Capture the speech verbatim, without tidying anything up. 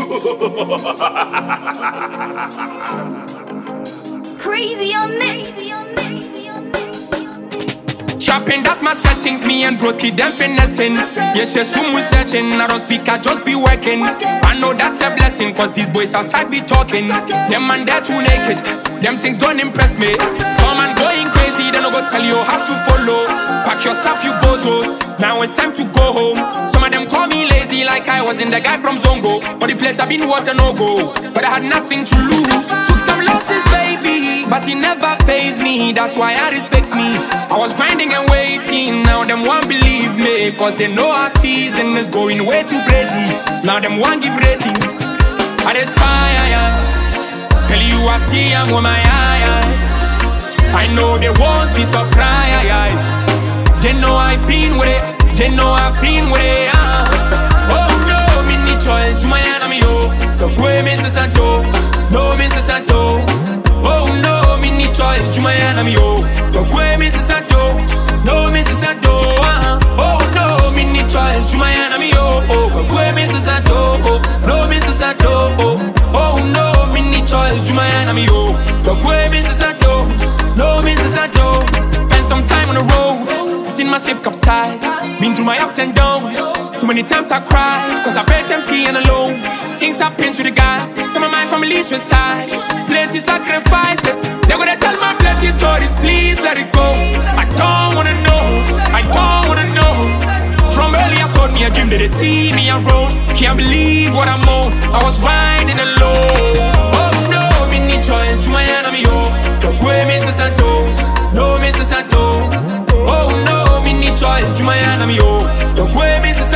Crazy on it. Shopping, that's my settings. Me and broski, them finessing. Yes, yes, soon we searching. I don't speak, I just be working. I know that's a blessing, cause these boys outside be talking. Them man, they're too naked. Them things don't impress me. Some man going crazy, they no go tell you how to follow. Pack your stuff, you bozos. Now it's time to go home. Some of them call me lazy, like I wasn't the guy from Zongo. But the place I've been was a no-go. But I had nothing to lose. Took some losses, baby, but it never fazed me. That's why I respect me. I was grinding and waiting. Now them won't believe me, cause they know our season is going way too crazy. Now them won't give ratings. I aspire. Tell you I see I'm with my eyes. I know they won't be surprised. They know I've been with it. They know I've been with it. uh. Oh no, me need choice. Jumayana me yo. The way me se santo. No me se santo. Oh no, me need choice. Jumayana me yo. The way me se santo. No me se santo. uh. Oh no, me need choice. Jumayana me yo. The way me se santo. No me se santo. Oh no, me need choice. Jumayana me yo. The way me se santo. No me se santo. Spend some time on the road. Seen my ship capsize. Been through my ups and downs. Too many times I cried, cause I felt empty and alone. Things happen to the guy. Some of my family's reside. Plenty sacrifices. They're gonna tell my plenty stories. Please let it go. I don't wanna know. I don't wanna know. From early I told me a dream that they see me around. Can't believe what I'm on. I was riding alone. Oh no, me need choice. Jumayana me yo. Tokwe me se santo. No me se santo. Oh no, me need choice. Jumayana me yo. Tokwe me se